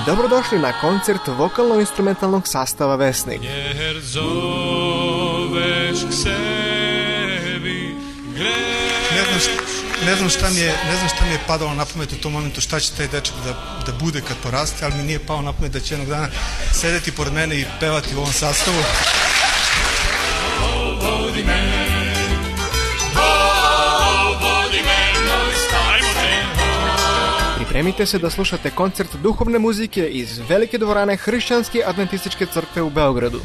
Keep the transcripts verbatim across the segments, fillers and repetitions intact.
Dobrodošli na koncert vokalno-instrumentalnog sastava Vesnik. Jer zoveš k sebi ne znam, šta, ne, znam šta mi je, ne znam šta mi je padalo na pamet u tom momentu, šta će taj dečak da, da bude kad poraste, ali mi nije pao na pamet da će jednog dana sedeti pored mene i pevati u ovom sastavu. Vodi me, vodi me, moj stajmo te. Pripremite se da slušate koncert duhovne muzike iz velike dvorane Hrišćanske adventističke crkve u Beogradu.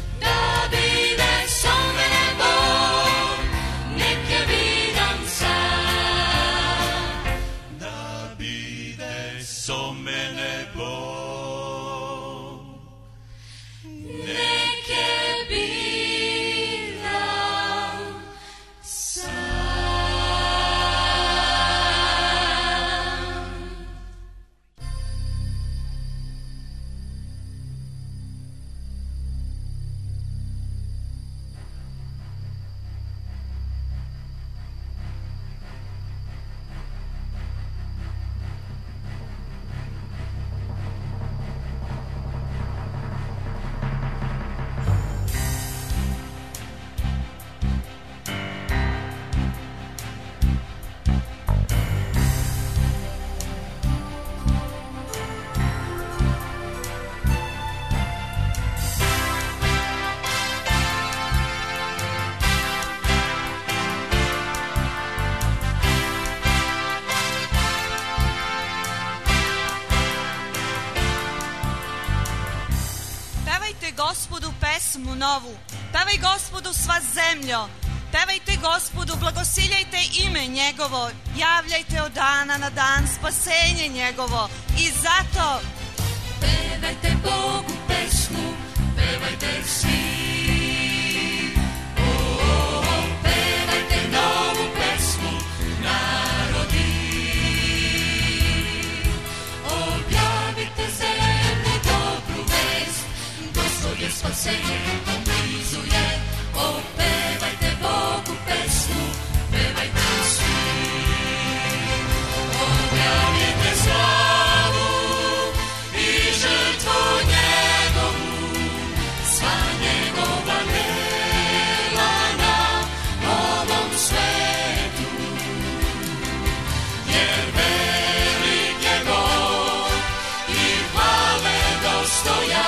Gospodu pesmu novu, pevaj Gospodu sva zemljo, pevajte Gospodu, blagosiljajte ime njegovo, javljajte od dana na dan spasenje njegovo i zato pevajte Bogu pesmu, pevajte svi. Oh, oh, oh, pevajte novu pesmu, narodi. Objavite zemlji dobru vest, Gospod je spasenje, on blizu je. O, pevajte Bogu pesmu, pevajte svi. Objavite slavu i žrtvu njegovu, sva njegova dela na ovom svetu. Jer velik je Bog i hvale dostojan.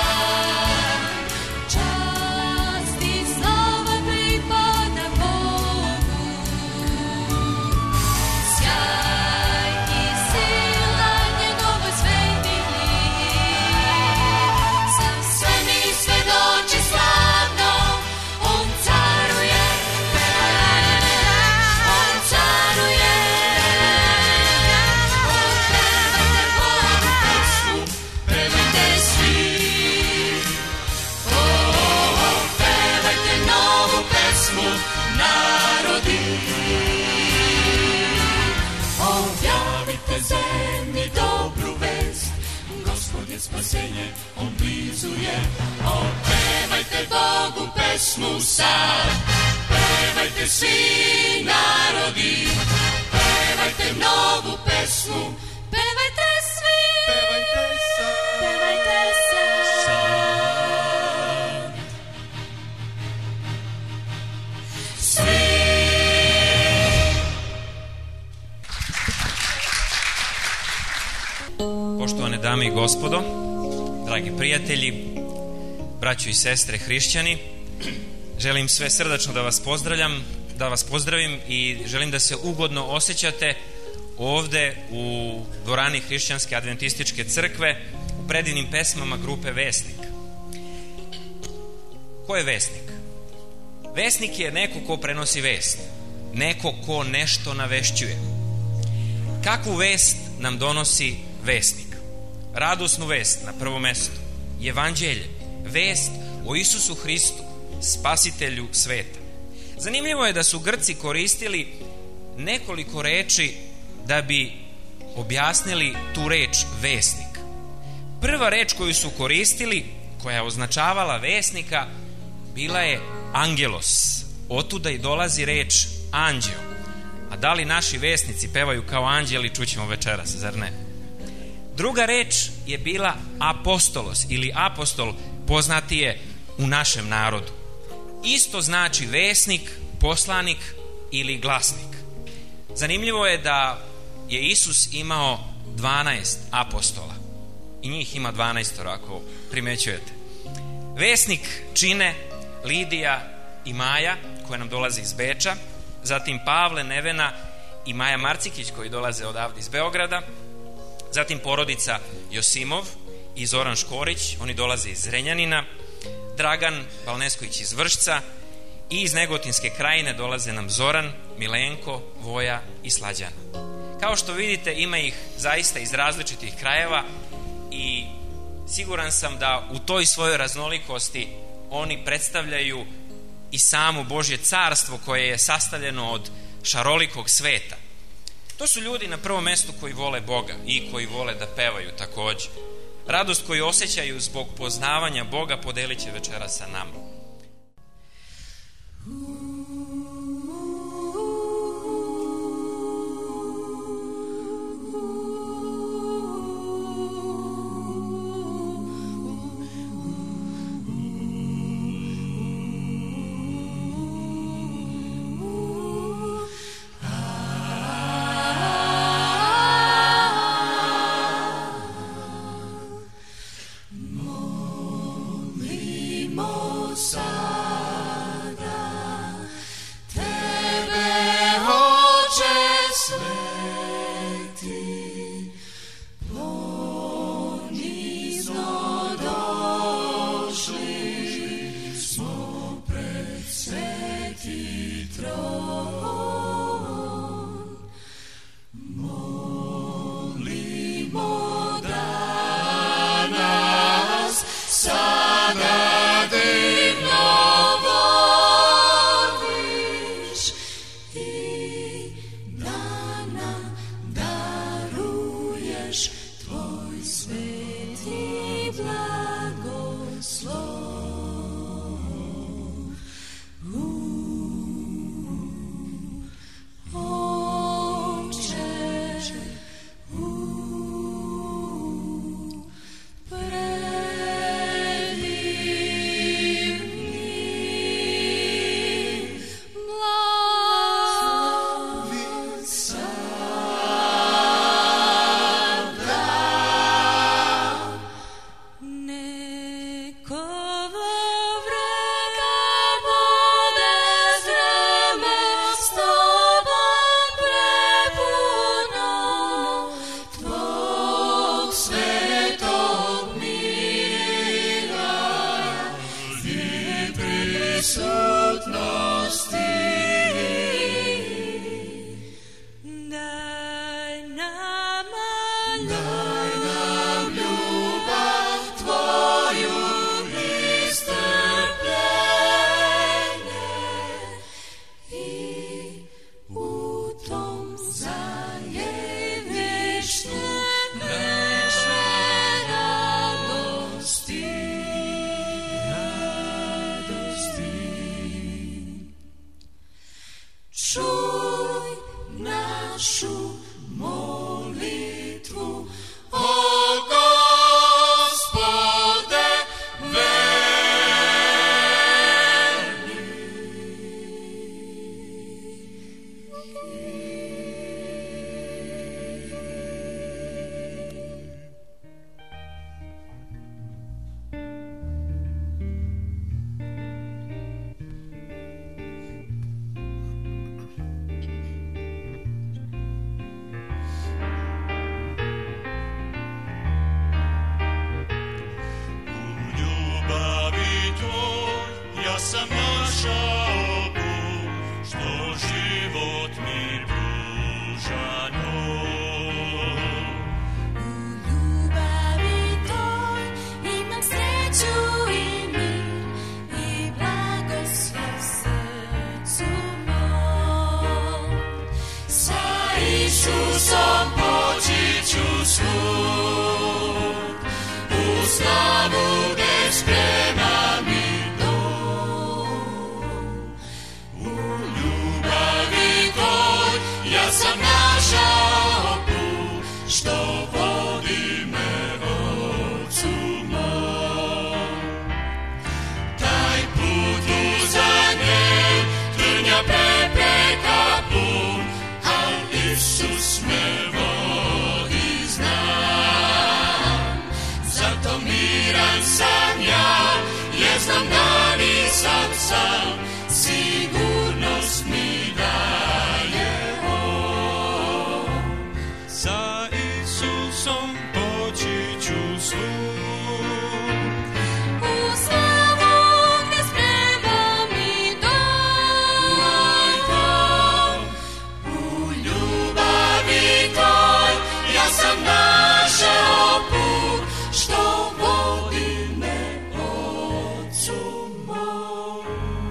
Spasenje, on blizu je. O, pevajte Bogu pesmu sad, pevajte svi narodi, pevajte novu pesmu, pevajte svi, pevajte sad, pevajte sad. Svi. Poštovane dame i gospodo, dragi prijatelji, braćo i sestre hrišćani, želim sve srdačno da vas pozdravljam, da vas pozdravim i želim da se ugodno osjećate ovde u dvorani Hrišćanske adventističke crkve u predivnim pesmama grupe Vesnik. Ko je vesnik? Vesnik je neko ko prenosi vest, neko ko nešto navešćuje. Kakvu vest nam donosi vesnik? Radosnu vest na prvo mesto, evanđelje, vest o Isusu Hristu, spasitelju sveta. Zanimljivo je da su Grci koristili nekoliko reči da bi objasnili tu reč vesnik. Prva reč koju su koristili, koja je označavala vesnika, bila je angelos. Otuda i dolazi reč anđeo. A da li naši vesnici pevaju kao anđeli, čućemo večeras, zar ne? Druga reč je bila apostolos ili apostol, poznati je u našem narodu. Isto znači vesnik, poslanik ili glasnik. Zanimljivo je da je Isus imao dvanaest apostola i njih ima dvanaest, ako primećujete. Vesnik čine Lidija i Maja, koja nam dolaze iz Beča, zatim Pavle, Nevena i Maja Marcikić, koji dolaze odavde iz Beograda, zatim porodica Josimov i Zoran Škorić, oni dolaze iz Zrenjanina, Dragan Balnesković iz Vršca i iz Negotinske krajine dolaze nam Zoran, Milenko, Voja i Slađan. Kao što vidite, ima ih zaista iz različitih krajeva i siguran sam da u toj svojoj raznolikosti oni predstavljaju i samo Božje carstvo koje je sastavljeno od šarolikog sveta. To su ljudi na prvom mestu koji vole Boga i koji vole da pevaju također. Radost koju osjećaju zbog poznavanja Boga podelit će večera sa nama. Ja sam našao put što vodi me. Isus me vodi, znam, zato miran sam ja, jer znam da nisam sam, sigurnost mi daje on. Za Isusom poći ću svud. U slavu gdje sprema mi dom, moj dom. U ljubavi toj ja sam našao put, što vodi me Otcu mom.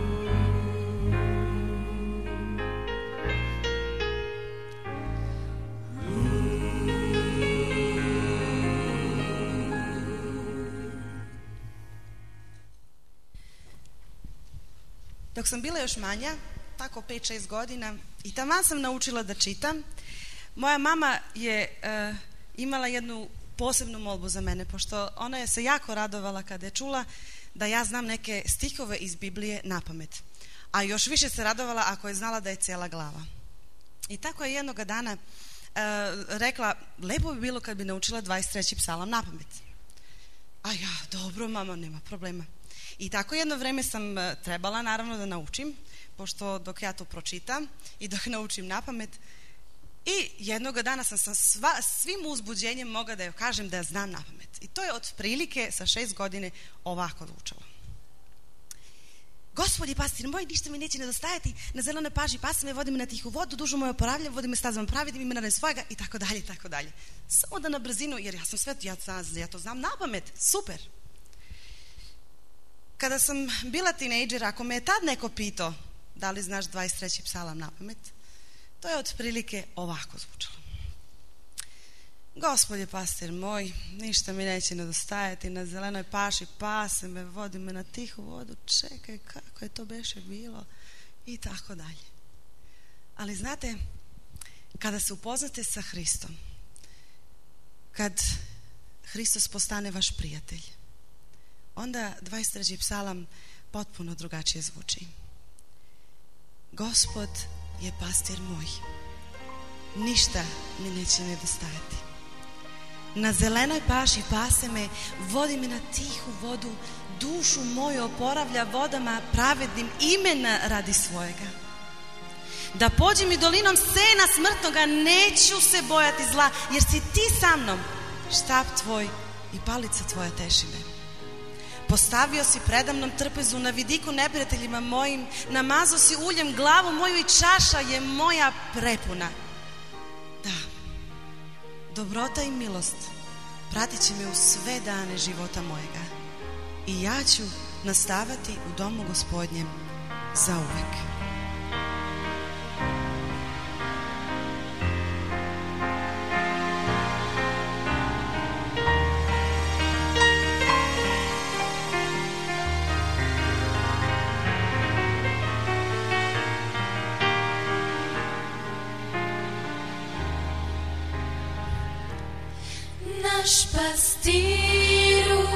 Dok sam bila još manja, tako pet šest godina, i taman sam naučila da čitam, moja mama je e, imala jednu posebnu molbu za mene, pošto ona je se jako radovala kada je čula da ja znam neke stihove iz Biblije napamet. A još više se radovala ako je znala da je cijela glava. I tako je jednoga dana e, rekla, lepo bi bilo kad bi naučila dvadeset treći psalam napamet. A ja, dobro mama, nema problema. I tako jedno vrijeme sam trebala naravno da naučim, pošto dok ja to pročitam i dok naučim napamet, i jednoga dana sam sa sva, svim uzbuđenjem mogla da joj kažem da ja znam napamet. I to je otprilike sa šest godine ovako zvučalo. Gospodi pastir moj, ništa mi neće nedostajati, na zelenoj paži pase me, vodi me na tihu vodu, dužu moju oporavljam, vodi me stazama pravidim, imena ne svojega, i tako dalje, i tako dalje. Samo da na brzinu, jer ja sam sve, ja, ja to znam napamet, super. Kada sam bila tinejdžer, ako me je tad neko pitao da li znaš dvadeset treći psalam napamet, to je otprilike ovako zvučalo. Gospodje pastir moj, ništa mi neće nedostajati, na zelenoj paši pase me, vodi me na tihu vodu, čekaj kako je to beše bilo, i tako dalje. Ali znate, kada se upoznate sa Hristom, kad Hristos postane vaš prijatelj, onda dvadeset treći psalam potpuno drugačije zvuči. Gospod je pastir moj, ništa mi neće nedostajati. Na zelenoj paši pase me, vodi me na tihu vodu, dušu moju oporavlja vodama pravednim, imena radi svojega. Da pođem i dolinom sena smrtnoga, neću se bojati zla, jer si ti sa mnom, štap tvoj i palica tvoja teši me. Postavio si predamnom trpezu, na vidiku neprijateljima mojim, namazao si uljem glavu moju i čaša je moja prepuna. Da, dobrota i milost pratit će me u sve dane života mojega i ja ću nastavati u domu Gospodnjem zauvek. Naš pastiru,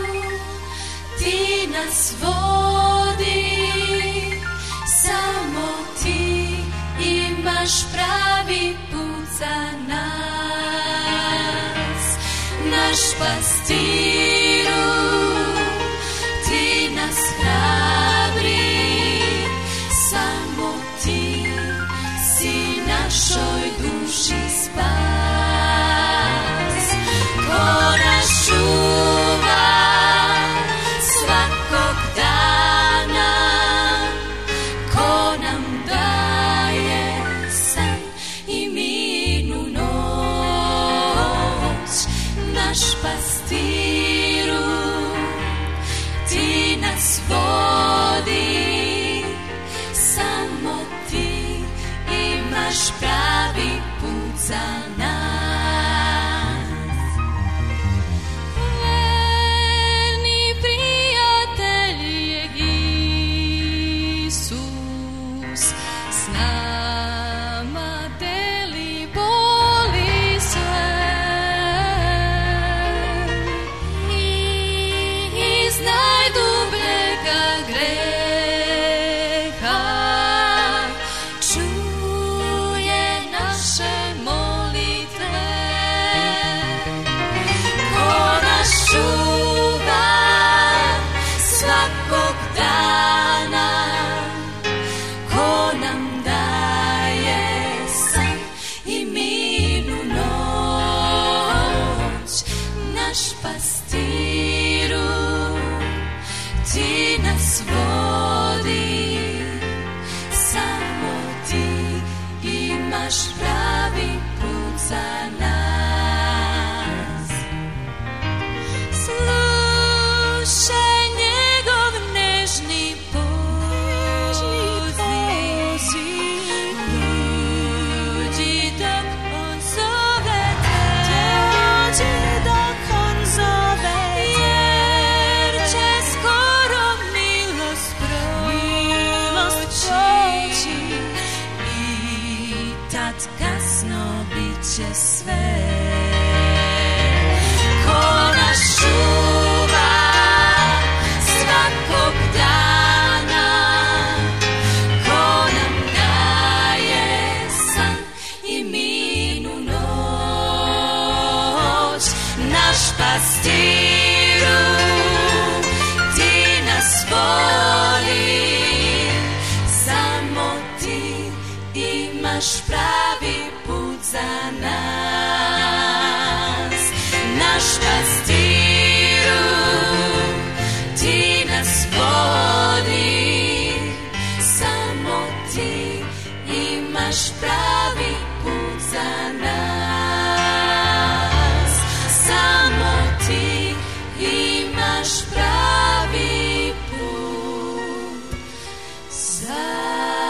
ti nas vodi, samo ti imaš pravi put za nas. Naš pastiru, ti nas hrabri, samo ti si našoj duši spas. Ko nas čuva svakog dana, ko nam daje san i mirnu noć. Naš pastiru, ti nas vodi, samo ti imaš pravi put za nas. Čuje naše će sve. Ko nas čuva svakog dana, ko nam daje san i mirnu noć. Naš pastiru, ti nas voli, samo ti imaš pravi put za nas. Naš pastiru, ti nas vodi, samo ti imaš pravi put za nas. Samo ti imaš pravi put za nas.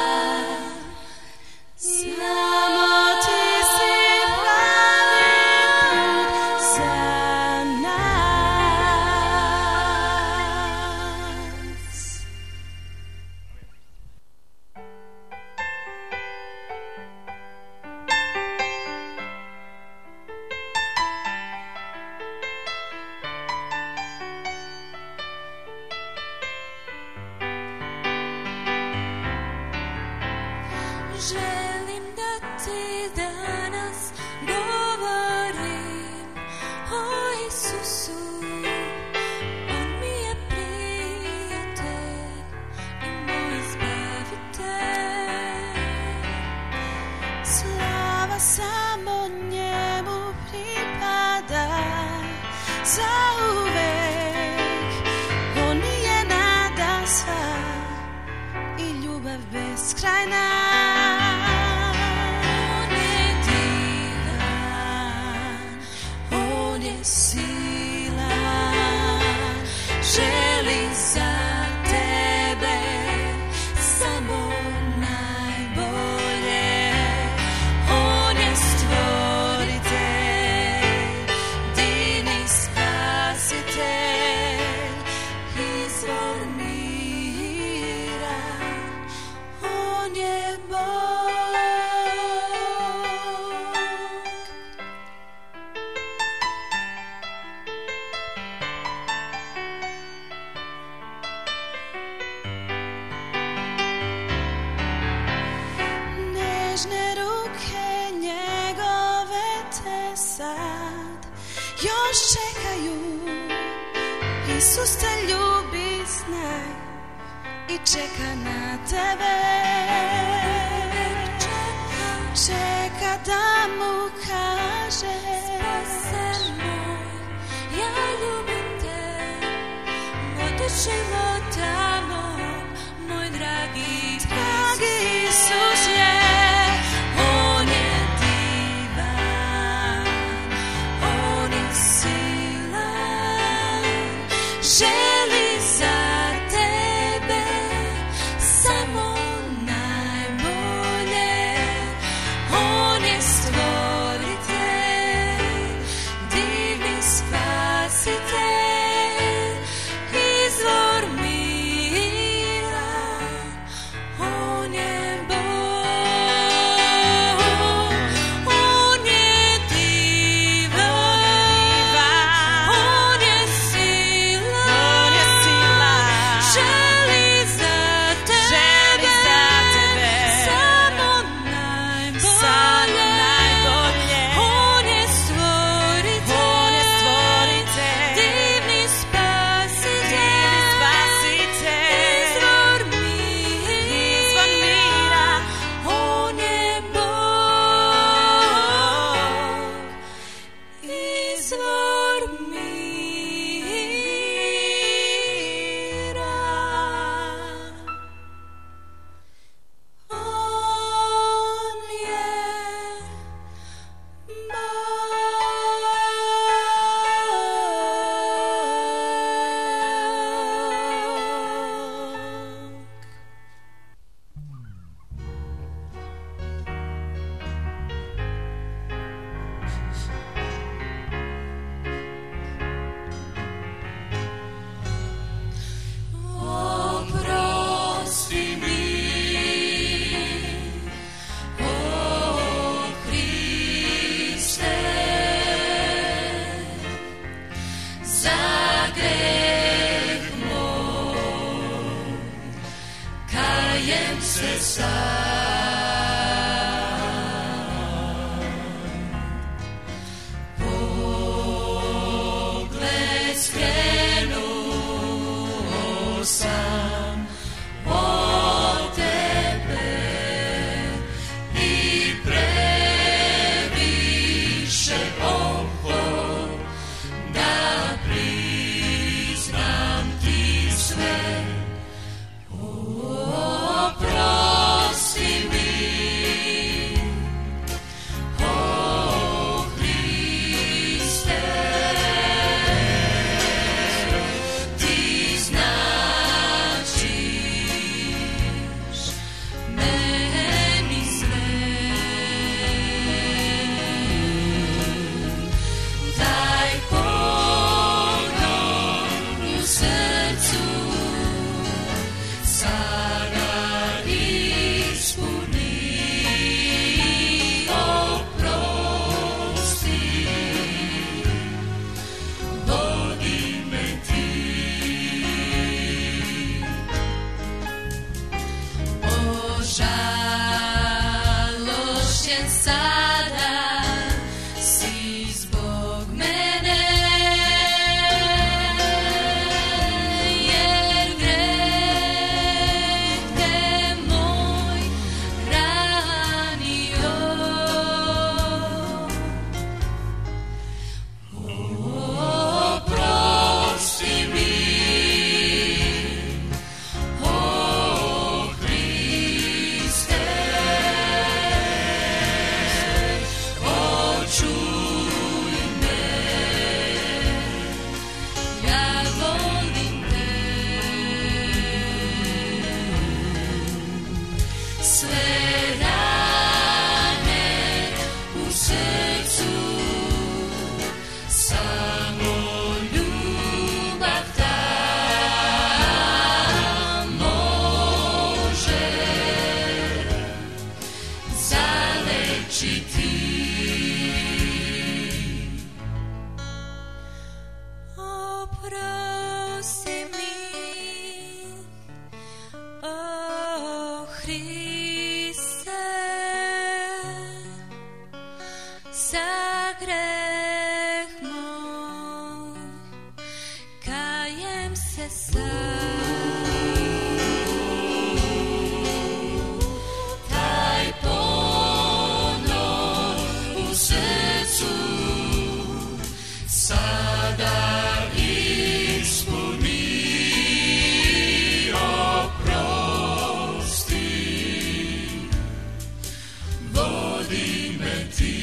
Želim da ti danas govorim o Isusu. On mi je prijatelj i moj izbavitelj. Slava samo njemu pripada zauvek. On mi je nada sva i ljubav beskrajna. Želi za tebe samo najbolje. On je stvoritelj, divni spasitelj, izvor mira. On je Bog. Nežne ruke njegove te sad još čekaju. Isus te ljubi, znaj, i čeka na tebe. Čeka da mu kaže: Spase moj, ja ljubim te, od života moj, moj dragi, dragi Isus je. On je divan, on je silan, želi za tebe samo najbolje. On je stvoritelj, divni spasitelj, izvor mira. On je Bog. On je divan, on je silan, srcu samo ljubav ta može zalečiti. Oprosti mi, o Hriste, za greh moj, kajem se sad. Taj ponor u srcu sada ispuni, oprosti, vodi me ti.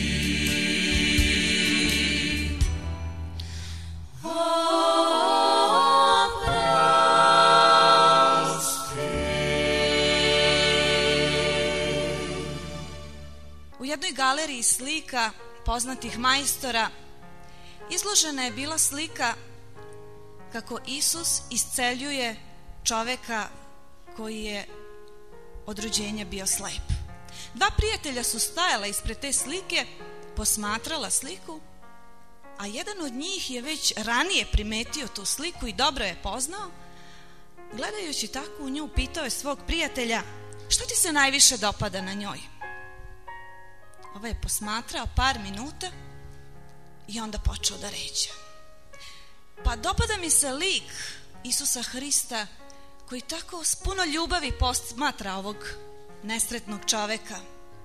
U jednoj galeriji slika poznatih majstora izložena je bila slika kako Isus isceljuje čoveka koji je od rođenja bio slep. Dva prijatelja su stajala ispred te slike, posmatrala sliku, a jedan od njih je već ranije primetio tu sliku i dobro je poznao. Gledajući tako u nju, pitao je svog prijatelja: šta ti se najviše dopada na njoj? Ovaj je posmatrao par minuta i onda počeo da reče: pa dopada mi se lik Isusa Hrista koji tako s puno ljubavi posmatra ovog nesretnog čoveka.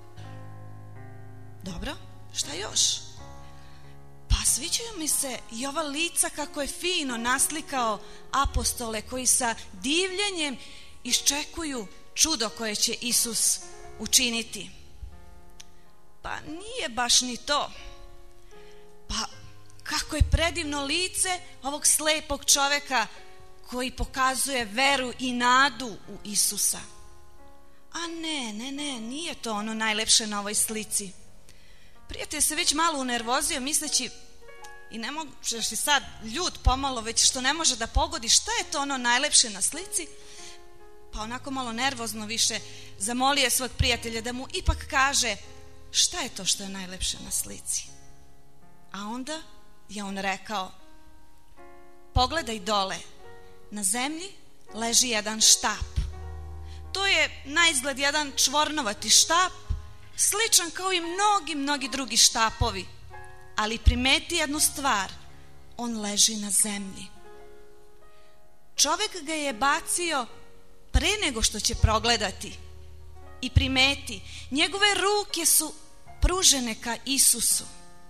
Dobro, šta još? Pa sviđaju mi se i ova lica kako je fino naslikao apostole koji sa divljenjem iščekuju čudo koje će Isus učiniti. Pa nije baš ni to. Pa kako je predivno lice ovog slepog čoveka koji pokazuje veru i nadu u Isusa. A ne, ne, ne, nije to ono najlepše na ovoj slici. Prijatelj se već malo unervozio misleći i ne možeš i sad ljut pomalo već što ne može da pogodi šta je to ono najlepše na slici. Pa onako malo nervozno više zamolio svog prijatelja da mu ipak kaže šta je to što je najlepše na slici. A onda je on rekao: pogledaj dole, na zemlji leži jedan štap. To je naizgled jedan čvornovati štap, sličan kao i mnogi, mnogi drugi štapovi. Ali primeti jednu stvar, on leži na zemlji. Čovek ga je bacio pre nego što će progledati. I primeti, njegove ruke su pružene ka Isusu.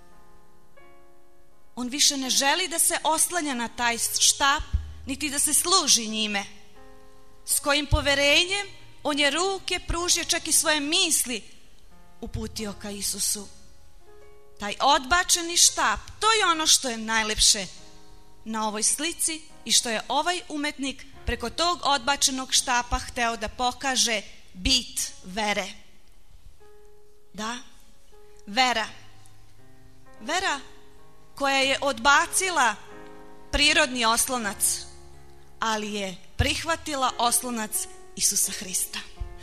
On više ne želi da se oslanja na taj štap, niti da se služi njime. S kojim poverenjem on je ruke pružio, čak i svoje misli uputio ka Isusu. Taj odbačeni štap, to je ono što je najlepše na ovoj slici i što je ovaj umetnik preko tog odbačenog štapa hteo da pokaže bit vere. Da, vera. Vera koja je odbacila prirodni oslonac, ali je prihvatila oslonac Isusa Hrista.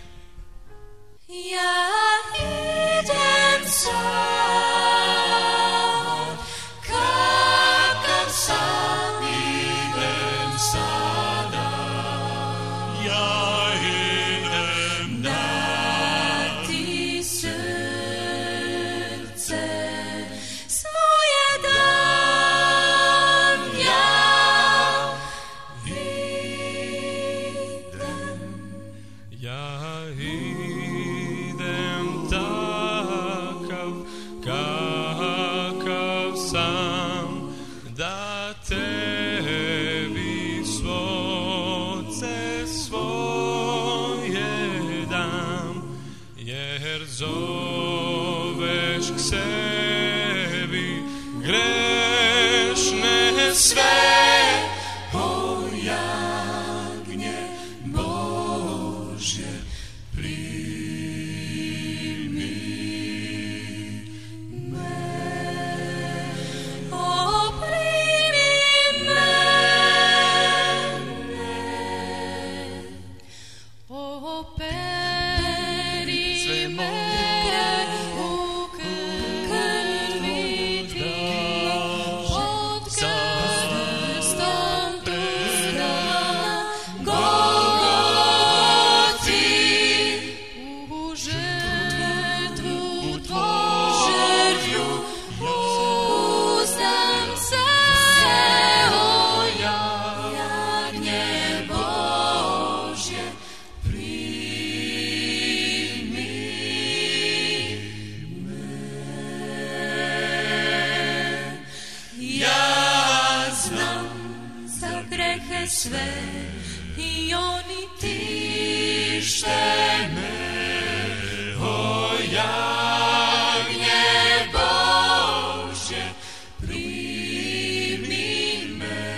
Ja idem sad, kakav sam idem sada, Ja idem dati srce svoje dam, ja idem. Ja idem takav, sve i oni tište me, o jagnje Božje, primi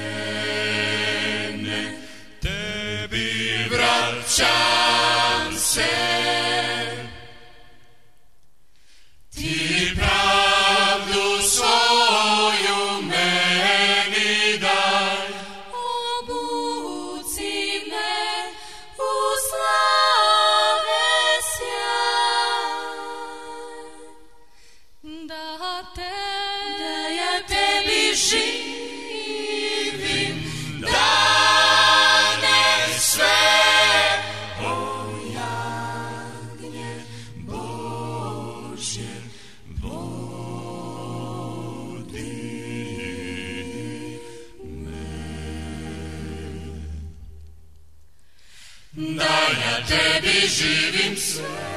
mene, tebi vraćam se. Ti pravdu svoju meni daj, obuci me u slave sjaj, da te, da ja tebi živim dane sve, o jagnje Božje, vodi me. Da ja tebi živim sve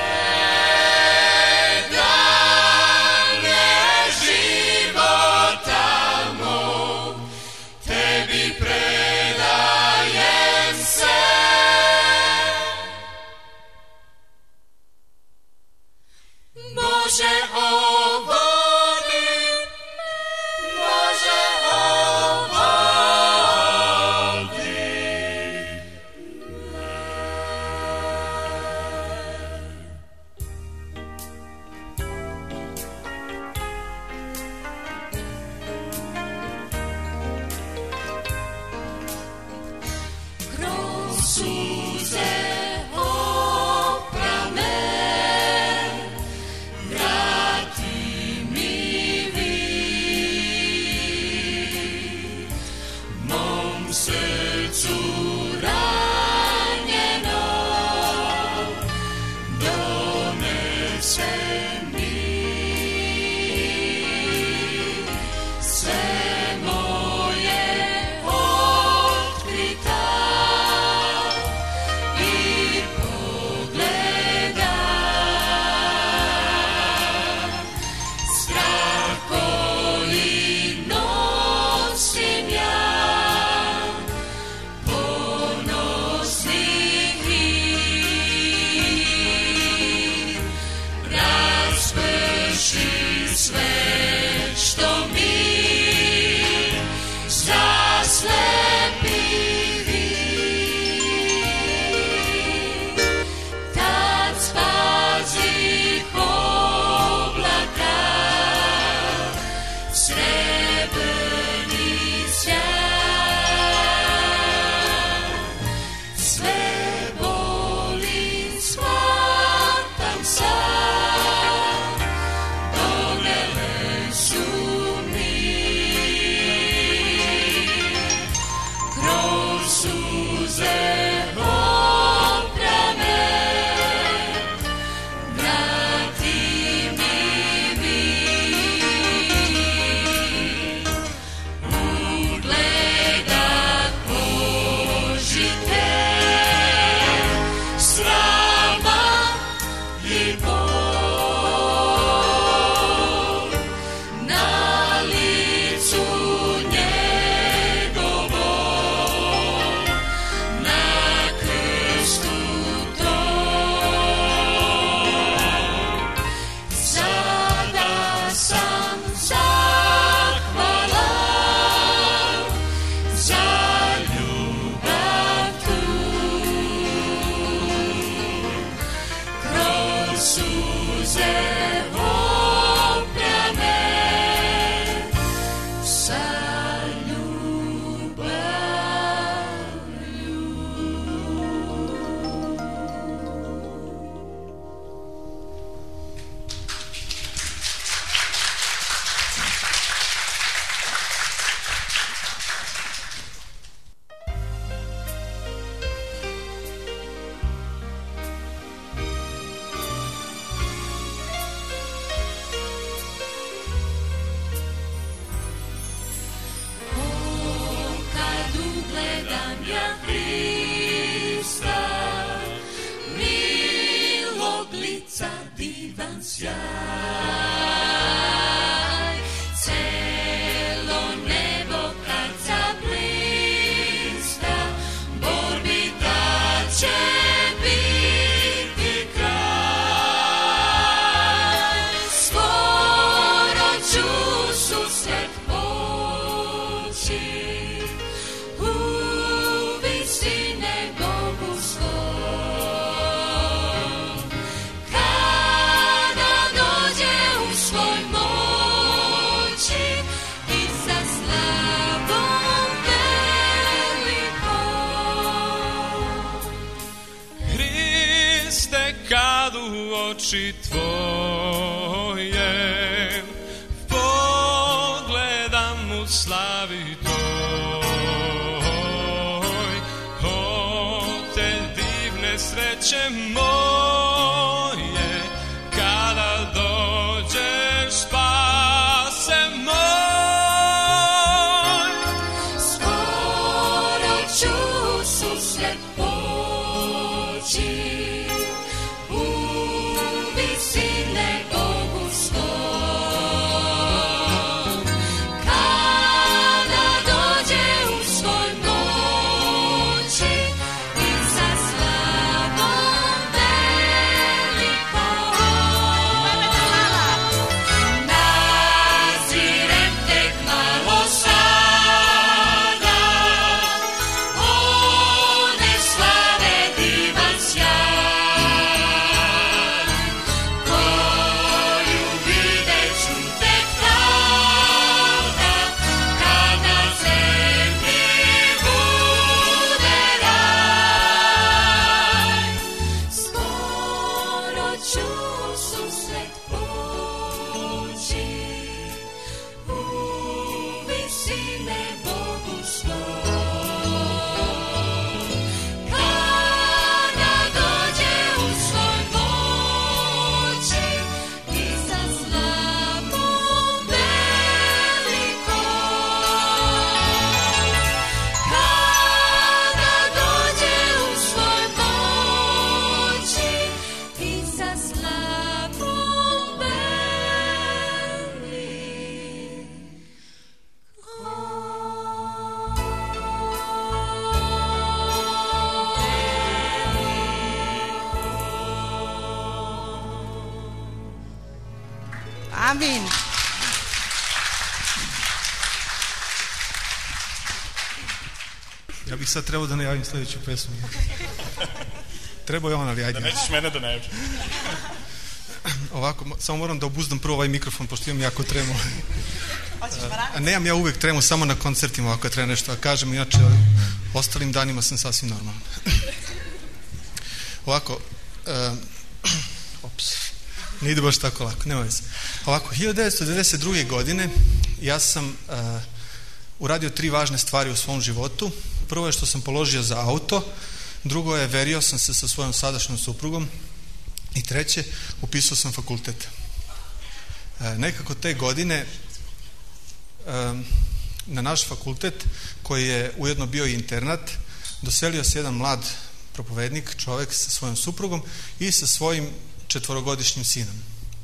dane života mog, tebi predajem se. Bože, ovodi me, Bože, ovodi kroz suze oprane, vrati mi vid, mom srcu ranjeno, donese mir, sve moje otkrita i pogleda, strah koji nosim ja, ponosni hir, rasprši sve što mi zaslepi vid. Tad spazih oblaka, srebrni sjaj, sve boli shvatam sad, donele su mir, kroz suze oprane, vrati mi vid, ugledat Božite, srama i bol, na licu njegovom, na krstu tom. Sada sam zahvalan za ljubav tu, kroz suze oprane, sa ljubavlju. Kad ugledam ja Hrista, milog lica divan sjaj, celo nebo kad zablista, oči tvoje, pogledam u slavi toj, o te divne sreće moje, kada dođeš spase moj. Skoro ću susret poći, u visine Bogu svom. Kada dođe u svoj moći i sa slavom velikom, nazirem tek malo sada one slave divan sjaj, koju vidjet ću tek tada, kad na zemlji bude raj. Skoro ću susret poći, u visine Bogu svom. Kada dođe u svoj moći i sa slavom velikom, kada dođe u svoj moći i sa slavom Amin. Ja bih sad trebao da najavim sljedeću pesmu. Trebao je on, ali ajde. Da nećeš mene da najaviš. Ovako, mo- samo moram da obuzdam prvo ovaj mikrofon, pošto imam jako tremu. A nemam ja uvek tremu, samo na koncertima ako treba nešto da kažem, inače ostalim danima sam sasvim normalan. Ovako, um, ops, ne ide baš tako lako, nema veze. Ovako, hiljadu devetsto devedeset druge. godine ja sam uh, uradio tri važne stvari u svom životu. Prvo je što sam položio za auto, drugo je verio sam se sa svojom sadašnjom suprugom i treće, upisao sam fakultet. Uh, nekako te godine um, na naš fakultet, koji je ujedno bio i internat, doselio se jedan mlad propovednik, čovjek sa svojom suprugom i sa svojim četvorogodišnjim sinom.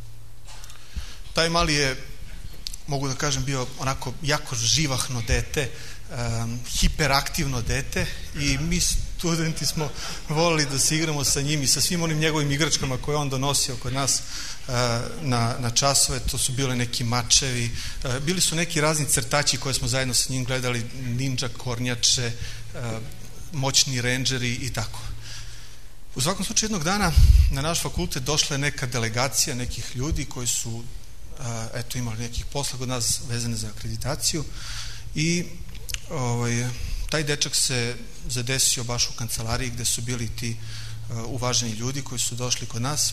Taj mali je, mogu da kažem, bio onako jako živahno dete, um, hiperaktivno dete i mi studenti smo volili da se igramo sa njim i sa svim onim njegovim igračkama koje on donosio kod nas uh, na, na časove. To su bile neki mačevi, uh, bili su neki razni crtači koje smo zajedno sa njim gledali, ninja kornjače, uh, moćni rendžeri i tako. U svakom slučaju jednog dana na naš fakultet došla je neka delegacija nekih ljudi koji su a, eto imali nekih posla kod nas vezane za akreditaciju i ovaj, taj dečak se zadesio baš u kancelariji gde su bili ti a, uvaženi ljudi koji su došli kod nas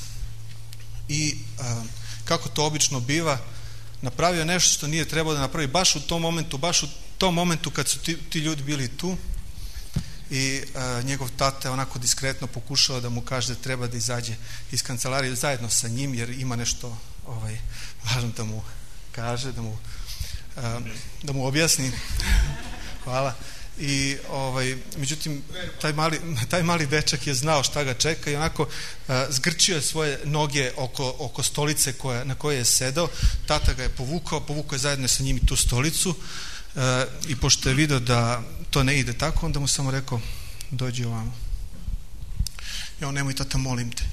i a, kako to obično biva, napravio nešto što nije trebalo da napravi baš u tom momentu, baš u tom momentu kad su ti, ti ljudi bili tu i a, njegov tata je onako diskretno pokušao da mu kaže da treba da izađe iz kancelarije zajedno sa njim jer ima nešto ovaj, važno da mu kaže, da mu, a, da mu objasni. Hvala. I ovaj, međutim taj mali, taj mali dečak je znao šta ga čeka i onako a, zgrčio je svoje noge oko, oko stolice koja, na kojoj je sedao. Tata ga je povukao, povukao je zajedno sa njim i tu stolicu a, i pošto je video da to ne ide tako, onda mu samo rekao dođi ovamo. Ja, nemoj tata, molim te.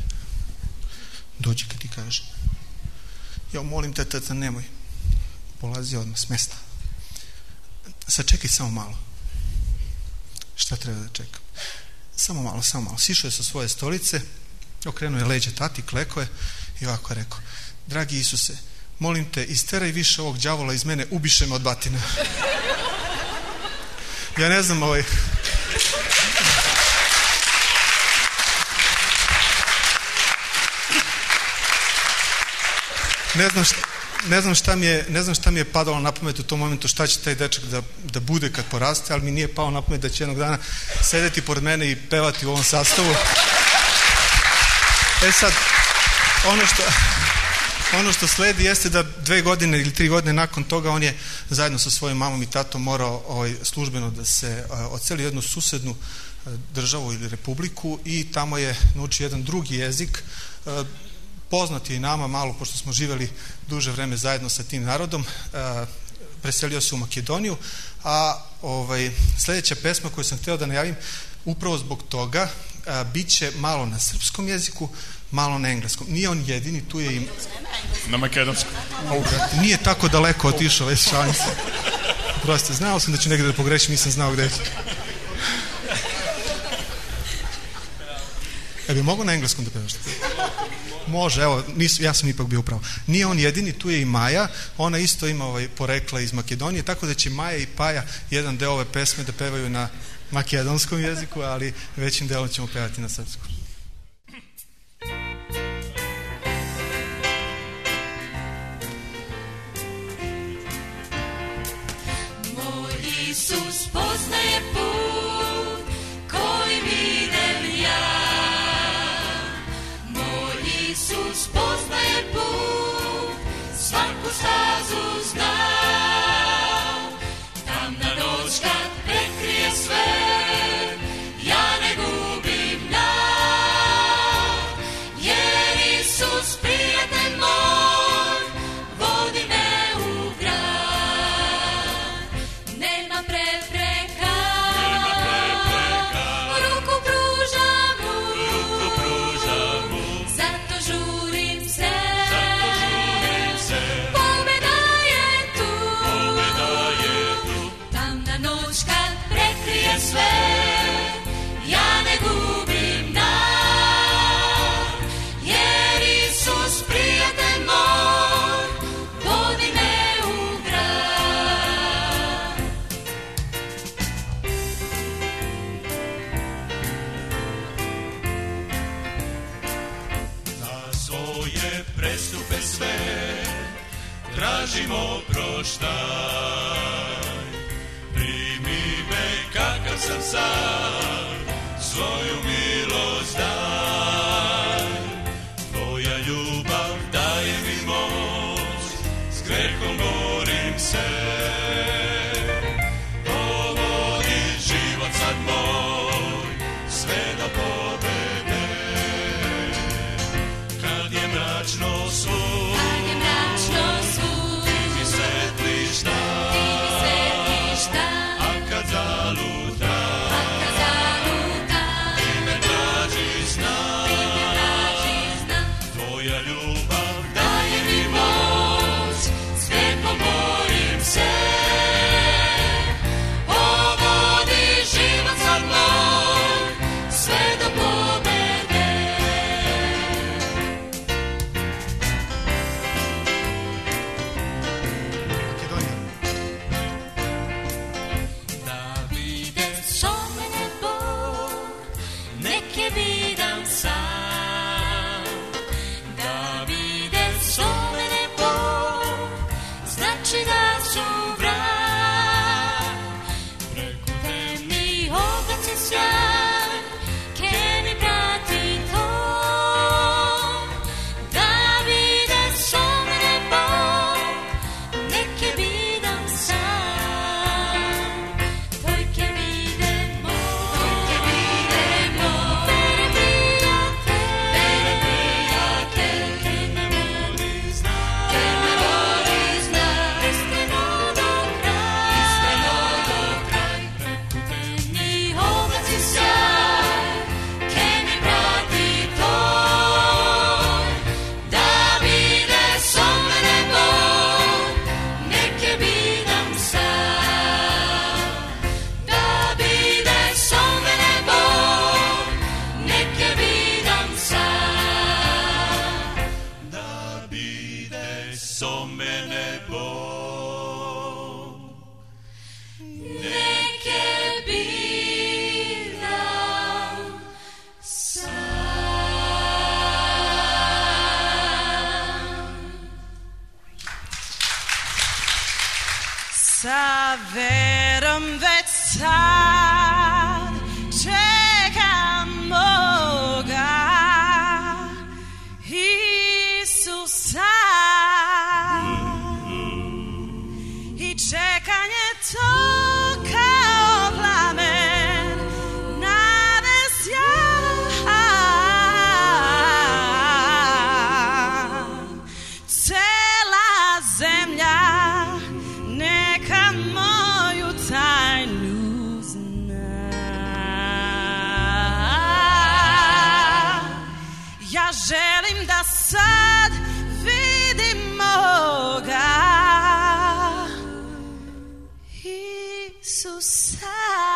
Dođi kad ti kaže. Ja, molim te tata, nemoj. Polazi odmah s mesta. Sad čekaj samo malo. Šta treba da čekam? Samo malo, samo malo. Sišao je sa svoje stolice, okrenuo je leđa tati, klekao je i ovako je rekao: dragi Isuse, molim te, isteraj više ovog đavola iz mene, ubiše me od batina. Ja ne znam, ovaj... ne znam šta, ne znam šta mi je, ne znam šta mi je padalo na pamet u tom momentu, šta će taj dečak da, da bude kad poraste, ali mi nije pao na pamet da će jednog dana sedeti pored mene i pevati u ovom sastavu. E sad, ono što, ono što sledi jeste da dve godine ili tri godine nakon toga on je zajedno sa svojom mamom i tatom morao ovaj, službeno da se uh, odseli u jednu susednu uh, državu ili republiku i tamo je naučio jedan drugi jezik. Uh, poznat je i nama malo, pošto smo živjeli duže vreme zajedno sa tim narodom. Uh, preselio se u Makedoniju, a ovaj, sljedeća pesma koju sam htio da najavim upravo zbog toga uh, bit će malo na srpskom jeziku, malo na engleskom. Nije on jedini, tu je i... Na makedonskom. Nije tako daleko otišao, već šalim se. Proste, znao sam da ću negdje da pogrešim, nisam znao gdje. E bi mogu na engleskom da pevaš? Može, evo, nisu, ja sam ipak bio upravo. Nije on jedini, tu je i Maja, ona isto ima ovaj, porekla iz Makedonije, tako da će Maja i Paja jedan deo ove pesme da pevaju na makedonskom jeziku, ali većim delom ćemo pevati na srpskom. Isus poznaje put koji idem ja. Moj Isus poznaje put, svaku stazu zna. Tamna noć kad prekrije sve, ja ne gubim nad. Jer Isus prijatelj moj, vodi me u grad. Nema prepreka, Nema prepreka, ruku pruža mu, ruku pruža mu, zato žurim se, zato žurim se, pobjeda je tu, pobjeda je tu. tamna noć kad prekrije sve, ja ne gubim nad, jer Isus prijatelj moj, vodi me u grad. Za svoje prestupe sve tražimo proštaj. Primi me kakav sam sam, svoju milost daj. Tvoja ljubav daje mi moć, s grehom borim se. Povodi život sad moj, sve do pobede. Kad je mračno svud, Kad je mračno svud, ti mi svetliš dan. ti mi svetliš dan, A kad zalutam, a kad Sa verom već sad čekam moga Isusa i čekanje to kao plamen nades jan. Cela zemlja neka moju tajnu zna. Ja želim da sad vidim moga Isusa.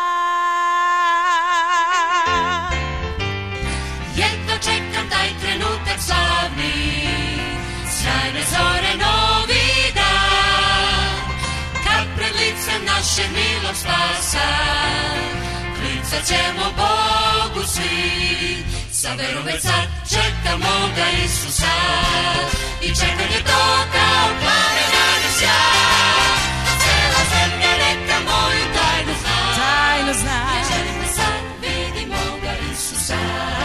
Jedno čekam taj trenutak slavni, sjajne zore novi dan, kad pred licem našeg milog spasa klicat ćemo Bogu svi. Sa verom već sad čekamo ga Isusa i čekanje to kao plamen nades jan. Cela zemlja neka moju tajnu zna, Tajno zna. ja želim da sad vidimo ga Isusa.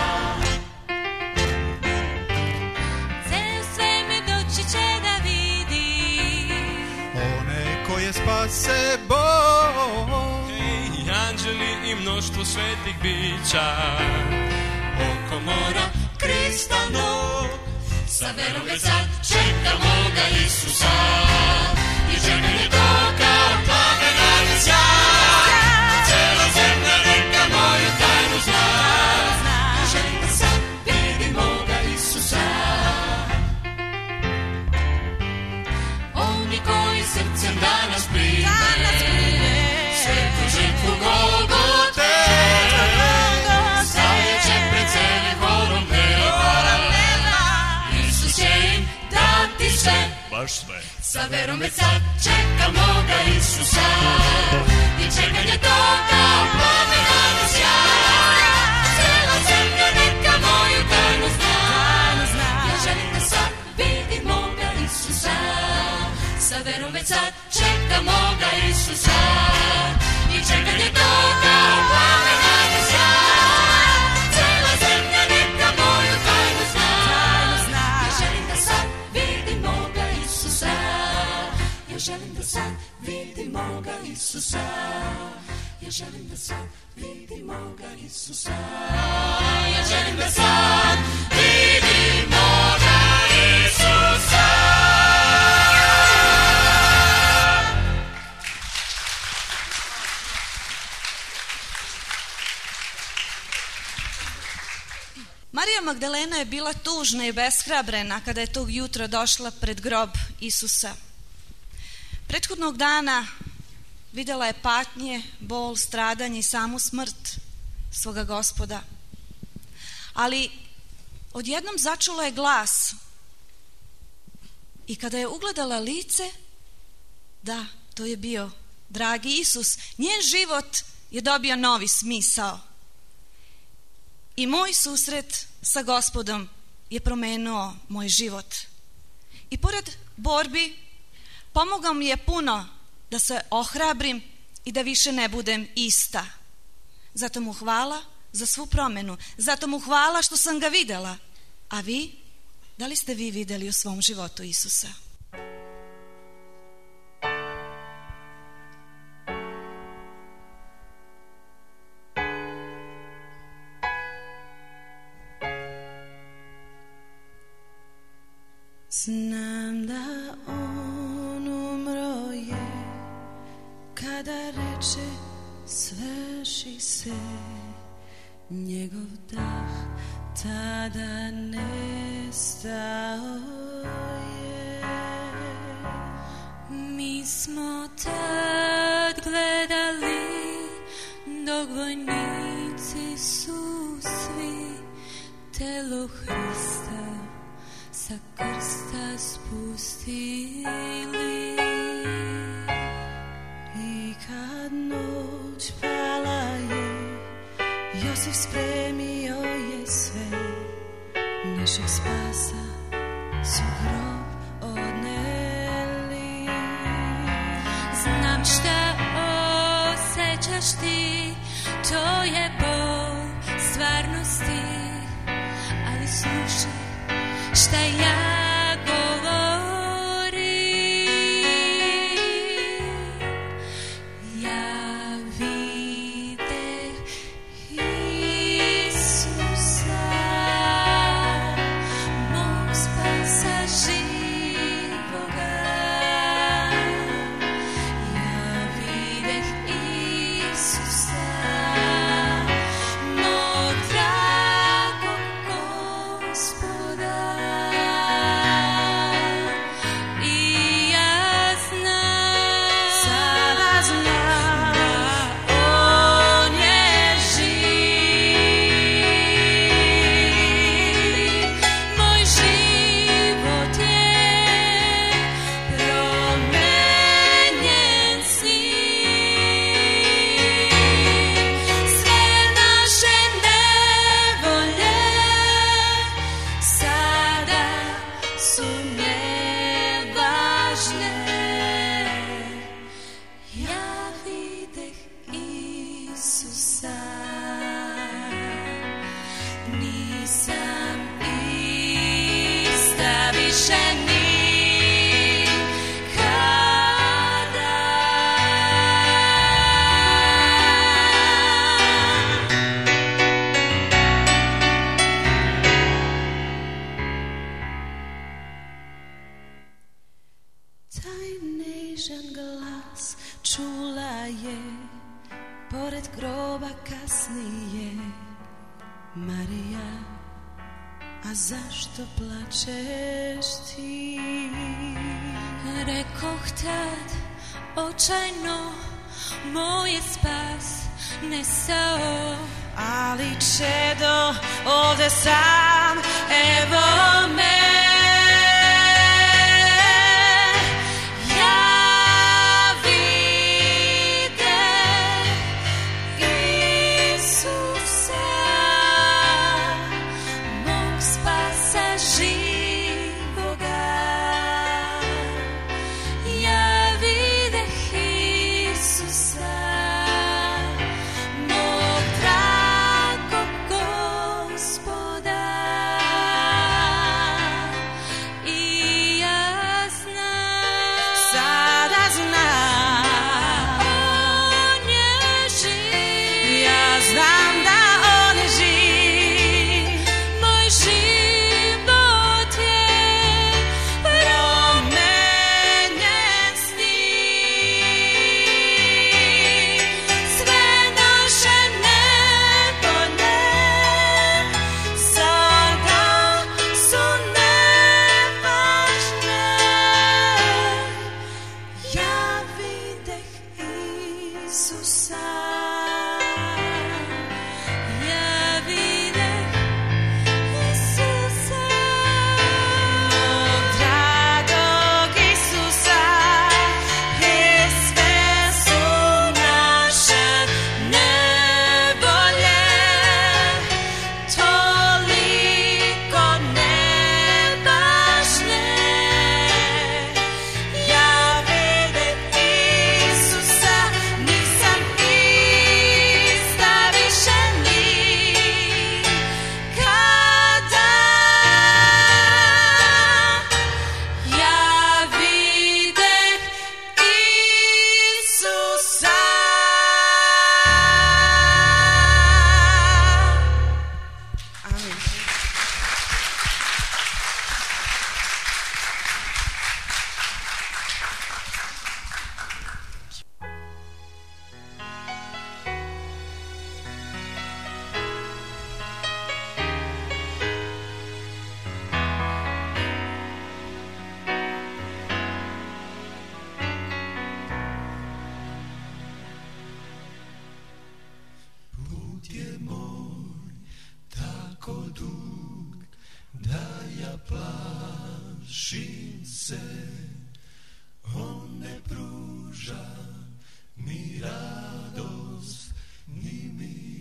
Ceo svemir doći će da vidi One koje spase Bog. Ej, anđeli i mnoštvo svetih bića oko mora kristalnog. Sa verom već sad čekamo ga Isusa i čekanje to kao plamen nades jan. Cela zemlja neka moju tajnu zna, ja želim da sad vidimo ga Isusa. Oni koji srcem danas prime svetu žrtvu Golgote, stajeće pred celim horom neba, Isus će im dati sve, Baš sve. sa verom već sad čekamo ga Isusa i čekanje to kao plamen nades jan. Cela zemlja neka moju tajnu zna, ja želim da sad vidimo ga Isusa. Sa verom već sad čekamo ga Isusa i čekanje to kao plamen nades jan. Cela zemlja neka moju tajnu zna, ja želim da sad vidimo ga Isusa. Ja želim da sad vidimo ga Isusa. Ja želim da sad vidimo ga Isusa. Ja želim da sad vidimo ga Isusa. Marija Magdalena je bila tužna i beshrabrena kada je tog jutra došla pred grob Isusa. Prethodnog dana videla je patnje, bol, stradanje i samu smrt svoga Gospoda. Ali odjednom začula je glas i kada je ugledala lice, da, to je bio dragi Isus, njen život je dobio novi smisao. I moj susret sa Gospodom je promenuo moj život. I pored borbi pomogao mi je puno da se ohrabrim i da više ne budem ista. Zato mu hvala za svu promenu. Zato mu hvala što sam ga videla. A vi? Da li ste vi videli u svom životu Isusa? Znam da on umro je kada reče svrši se, njegov dah tada nestao je. Mi smo tad gledali dok vojnici su svi telo Hrista sa krsta spustili. I kad noć pala je, Josif spremio je sve, našeg spasa su grob odneli. Znam šta osjećaš ti, to je bol stvarnosti, ali slušaj šta ja govorim. Ja videh Isusa, mog spasa živoga. Ja videh Isusa, mog dragog Gospoda. I ja znam, sada znam, On je živ. Moj život je promenjen s njim. Sve naše nevolje sada su nevažne. Ja videh Isusa, nisam ista više nikada. Taj nežan glas čula je pored groba kasnije. Marija, a zašto plačeš ti? Rekoh tad očajno, moj je spas nestao. Ali čedo, ovde sam, evo me. Ja videh Isusa, mog spasa živoga. Ja videh Isusa, mog dragog Gospoda. I ja znam, sada znam, On je živ. Ja znam da On je živ. Moj život je promenjen s njim. Sve naše nevolje sada su nevažne. Ja videh Isusa, ja videh Isusa, mog dragog Isusa. I sve su naše nevolje toliko nevažne. Ja videh Isusa, nisam ista više nikada. Ja videh Isusa. Amen. Put je moj tako dug da ja plašim se. On ne pruža mi radost ni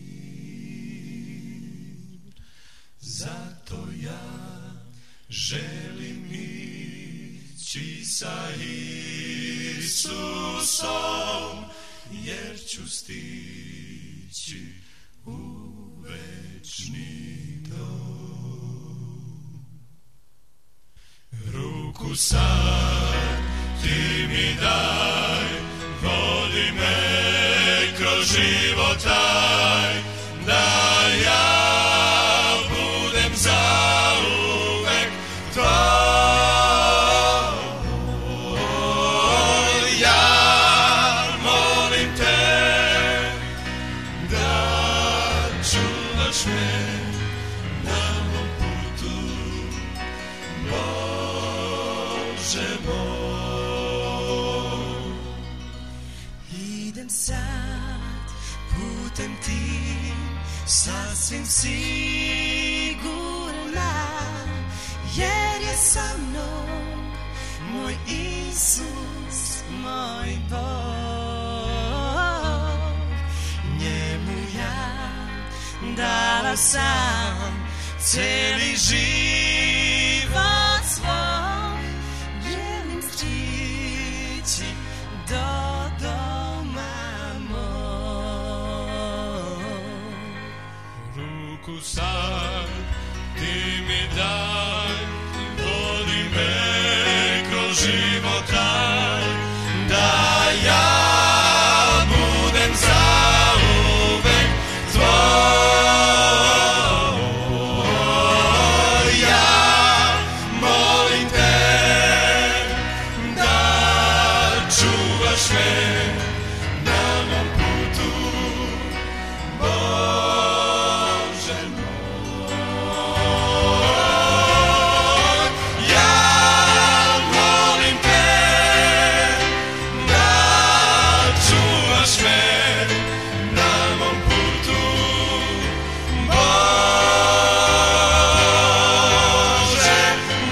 mir. Zato ja želim ići sa Isusom. ću stići u večni dom. Ruku sad ti mi daj, vodi me kroz život taj, da ja budem zauvek tvoj. Sasvim sigurna, jer je sa mnom moj Isus, moj Bog. Njemu ja dala sam cijeli život svoj, želim stići do doma moj. Ruku sad ti mi daj, vodi me kroz život taj, da ja budem zauvek tvoj. Ja molim te da čuvaš me na mom putu, Bože moj. Ja molim te da čuvaš me na mom putu, Bože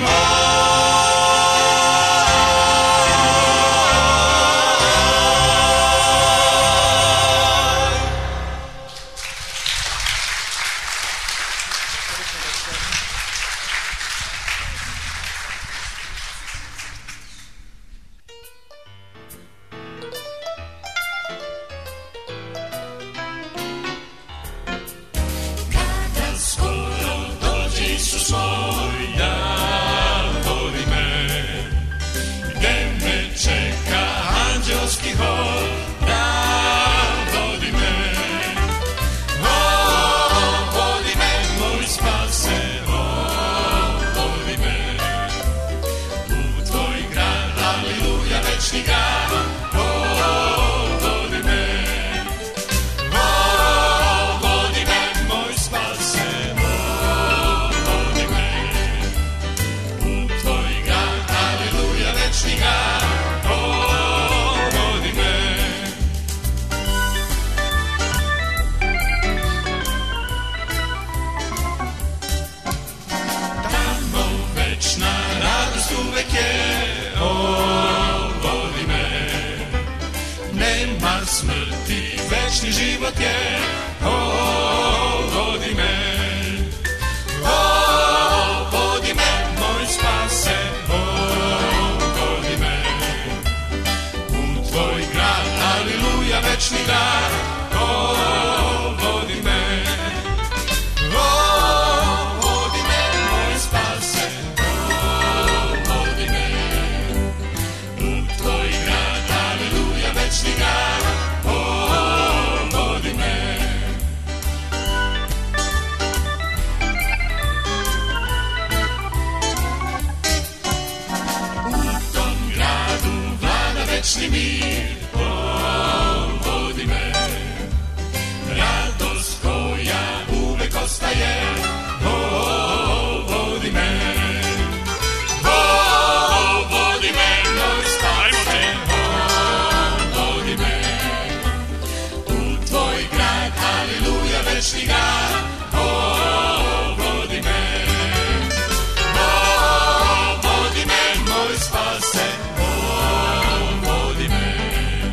kada skoro dođe Isus moj, da vodi me, gde me čeka anđelski hod, da vodi me. O, vodi me, moj spase, o, vodi me u tvoj grad, aleluja, večni grad. O, vodi me, o, vodi me, moj spase, o, vodi me u tvoj grad, aleluja, večni grad. O, vodi me. Tamo večna radost uvek je, o, vodi me. Nema smrti, večni život je, o, vodi me. O, vodi me, moj spase, o, vodi me u tvoj grad, aleluja, večni grad. O, vodi me. O, vodi me, moj spase, o, vodi me u tvoj grad, aleluja, večni grad. O, vodi me. U tom gradu vlada večni mir, o, vodi me. Radost koja uvek ostaje, o, vodi me. O, vodi me, moj spase, o, vodi me u tvoj grad, aleluja, večni grad. O, vodi me. O, vodi me, moj spase, o, vodi me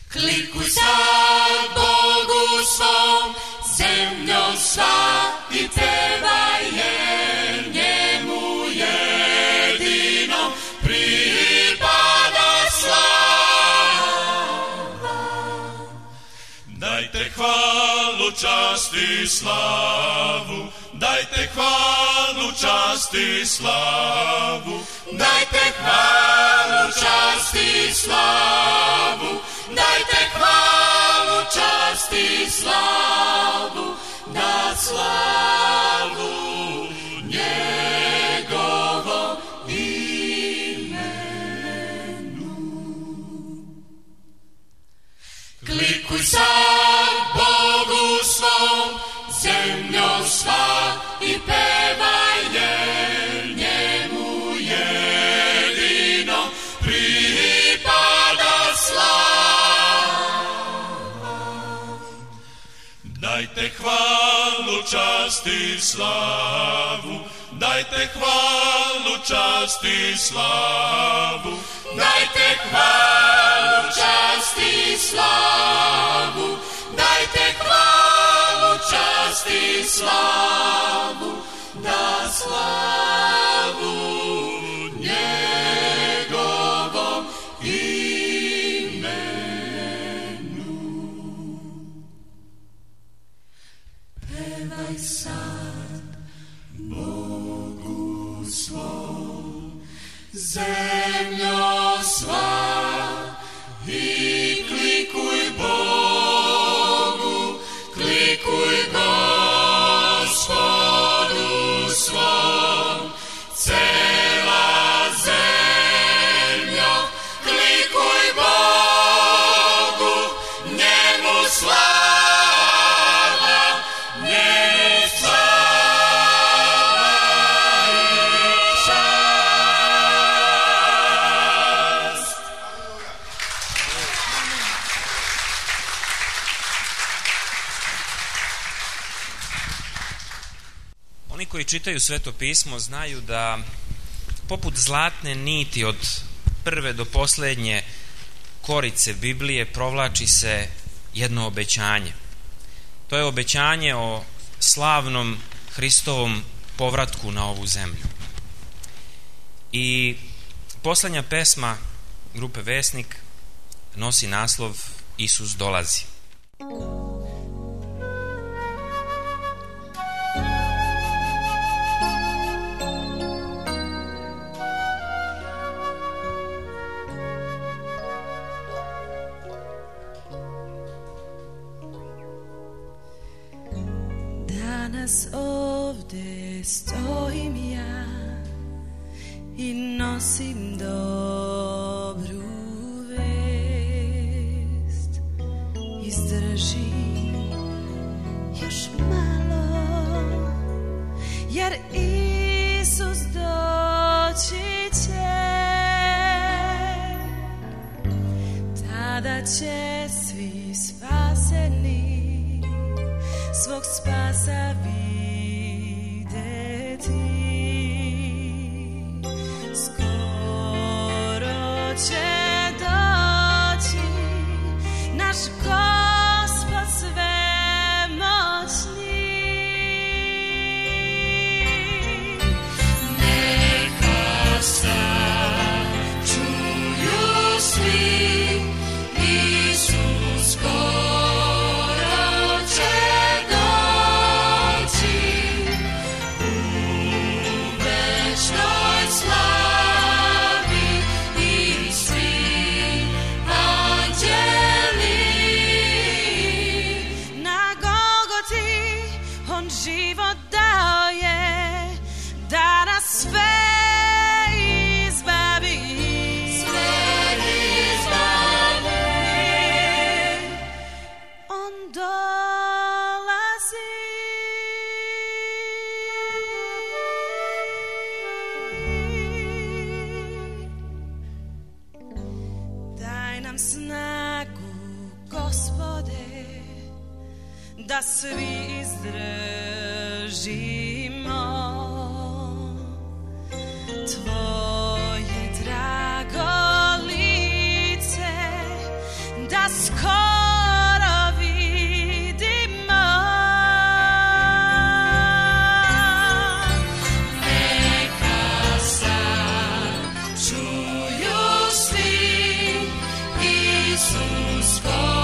Klikuj sad Bogu svom, zemljo sva i pevaj, jer njemu jedino pripada slava. Dajte hvalu, čast i slavu, dajte hvalu, čast i slavu, dajte hvalu, čast i slavu, dajte hvalu, čast i slavu, da slavu njegovom imenu. Klikuj sad Bogu svom, zemljo sva i pevaj, jer njemu jedino pripada slava. dajte hvalu, čast i slavu, dajte hvalu, čast i slavu, dajte hvalu, čast i slavu, dajte hvalu, čast i slavu, da slavu njegovom imenu. Pevaj sad Bogu svom, zemljo sva, i klikuj Bogu, klikuj Gospodu svom, cela zemljo, klikuj Bogu, njemu slava, njemu slava i čast. Oni koji čitaju Sveto pismo znaju da poput zlatne niti od prve do posljednje korice Biblije provlači se jedno obećanje. To je obećanje o slavnom Hristovom povratku na ovu zemlju. I posljednja pesma grupe Vesnik nosi naslov Isus dolazi. Danas ovdje stojim ja i nosim dobru vest. Izdrži još malo, jer Isus doći će. Tada će svi spaseni svog spasa videti. Skoro će doći naš Gospod svemoćni. Neka sad čuju svi, Isus skoro će doći u večnoj slavi i svi anđeli. Na Golgoti on život dao je da nas sve izbavi. Sve izbavi. On dolazi. Daj nam snagu, Gospode, da svi izdržimo Tvoje drago lice, da skoro vidimo. Neka sad čuju svi, Isus skoro